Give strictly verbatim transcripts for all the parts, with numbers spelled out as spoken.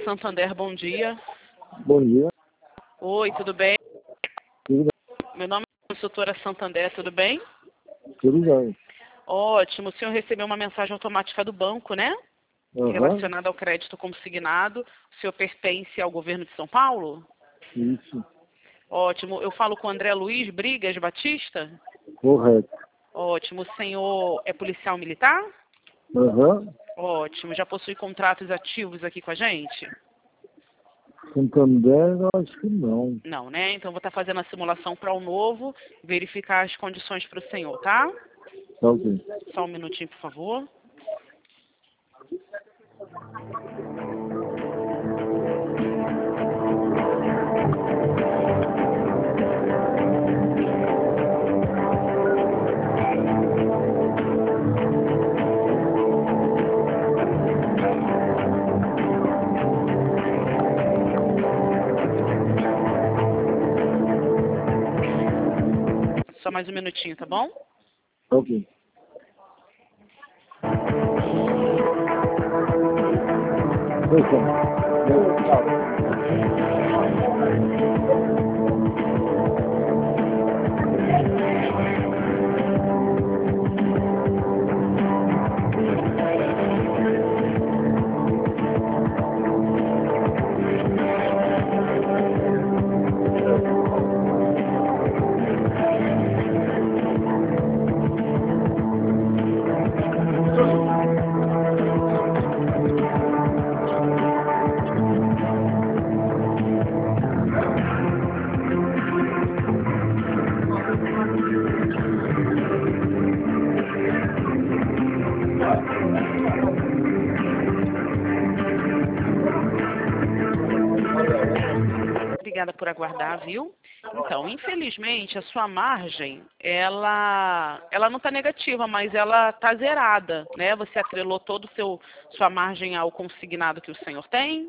Santander, bom dia. Bom dia. Oi, tudo bem? Tudo Meu nome é Consultora Santander, tudo bem? bem? Tudo bem. Ótimo, o senhor recebeu uma mensagem automática do banco, né? Aham. Relacionada ao crédito consignado. O senhor pertence ao governo de São Paulo? Isso. Ótimo, eu falo com o André Luiz Brigas Batista? Correto. Ótimo, o senhor é policial militar? Aham. Ótimo, já possui contratos ativos aqui com a gente? Santander, eu acho que não. Não, né? Então vou estar fazendo a simulação para o novo, verificar as condições para o senhor, tá? Tá ok. Só um minutinho, por favor. Só mais um minutinho, tá bom? Tá ok. Obrigada por aguardar, viu? Então, infelizmente, a sua margem, ela, ela não está negativa, mas ela está zerada, né? Você atrelou todo o seu sua margem ao consignado que o senhor tem?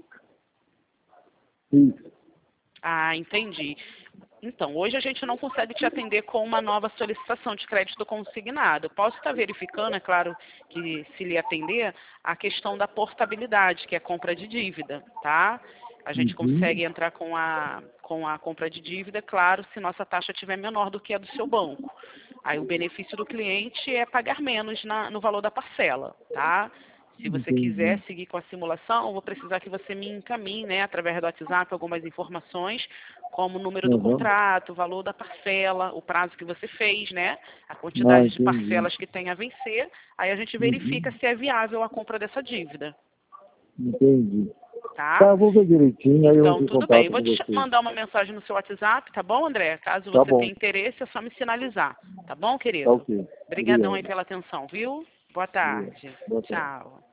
Isso. Ah, entendi. Então, hoje a gente não consegue te atender com uma nova solicitação de crédito consignado. Posso estar verificando, é claro que se lhe atender, a questão da portabilidade, que é compra de dívida, tá? A gente Uhum. consegue entrar com a, com a compra de dívida, claro, se nossa taxa estiver menor do que a do seu banco. Aí o benefício do cliente é pagar menos na, no valor da parcela, tá? Se você Entendi. quiser seguir com a simulação, eu vou precisar que você me encaminhe, né, através do WhatsApp, algumas informações, como o número do Aham. contrato, o valor da parcela, o prazo que você fez, né, a Ah, quantidade de entendi. parcelas que tem a vencer. Aí a gente Uhum. verifica se é viável a compra dessa dívida, Entendi. tá? Tá, vou ver direitinho, aí eu Então, entro em tudo bem. Eu contato vou com te você. mandar uma mensagem no seu WhatsApp, tá bom, André? Caso Tá você bom. tenha interesse, é só me sinalizar. Tá bom, Tá querido? ok. Obrigadão aí Obrigado. pela atenção, viu? Boa Obrigado. tarde. Boa tarde. Tchau.